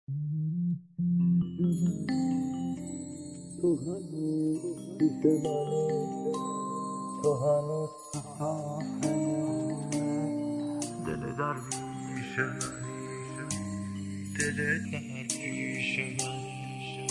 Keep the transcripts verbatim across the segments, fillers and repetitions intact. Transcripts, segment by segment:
تو هنوز پیش منی، تو هنوز دل درویش منی، دل درویش منی.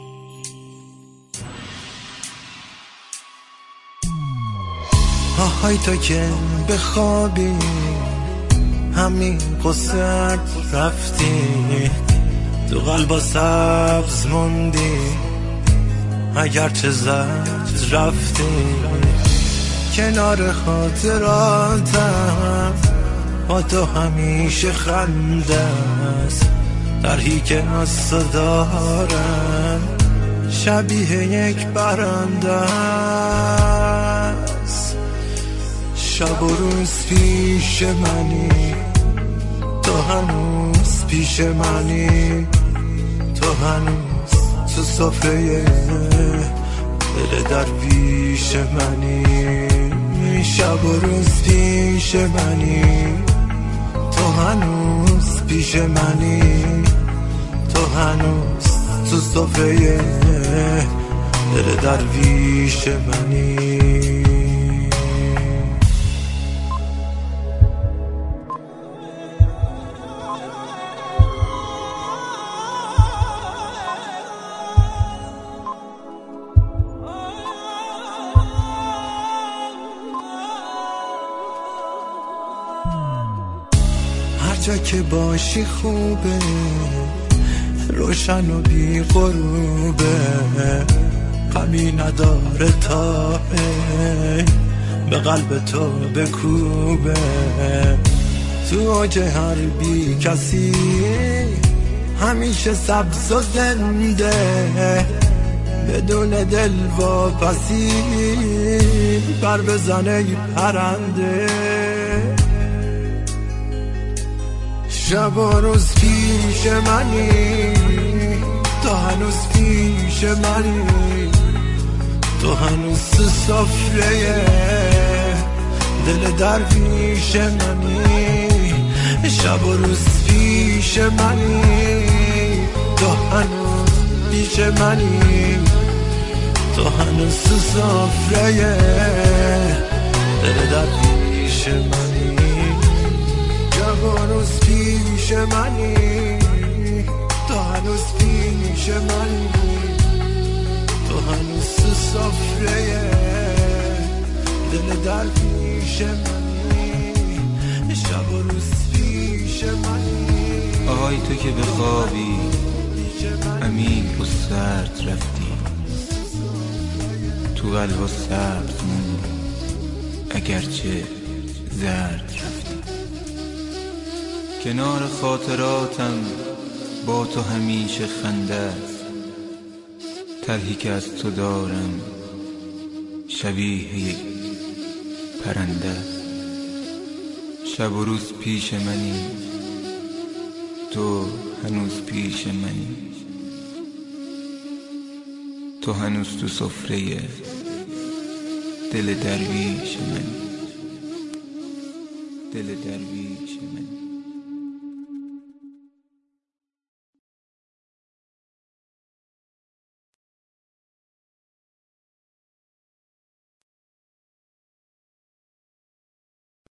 آهای تو که بخوابی همین قصت رفتی، تو قلبا سبز موندی اگرچه زد رفتی. کنار خاطراتم با تو همیشه خنده است، طرحی که ناس دارم شبیه یک برنده است. شب و روز پیش منی، تو هنوز پیش منی، تو هنوز تو سفره دل درویش منی. شب و روز پیش منی، تو هنوز پیش منی، تو هنوز تو سفره دل درویش منی. هر جا که باشی خوبه، روشن و بی غروبه، غمی نداره تا به قلب تو بکوبه. تو اوج هر بی کسی همیشه سبز و زنده، بدون دل واپسی بر بزنه پرنده. شب و روز پیش منی، تو هنوز پیش منی، تو هنوز تو سفره دل درویش منی. شب و روز پیش منی، تو هنوز پیش منی، تو هنوز تو سفره دل درویش منی. شب و روز پیش منی، تو هنوز پیش منی، تو هنوز تو سفره دل درویش منی. شب و روز پیش منی. آهای تو که بخوابی عمیق و سرد رفتی، تو قلبا سبز موندی اگرچه زرد رفتی. کنار خاطراتم با تو همیشه خنده است، طرحی که از تو دارم شبیه یک پرنده است. شب و روز پیش منی، تو هنوز پیش منی، تو هنوز تو سفره دل درویش منی، دل درویش منی.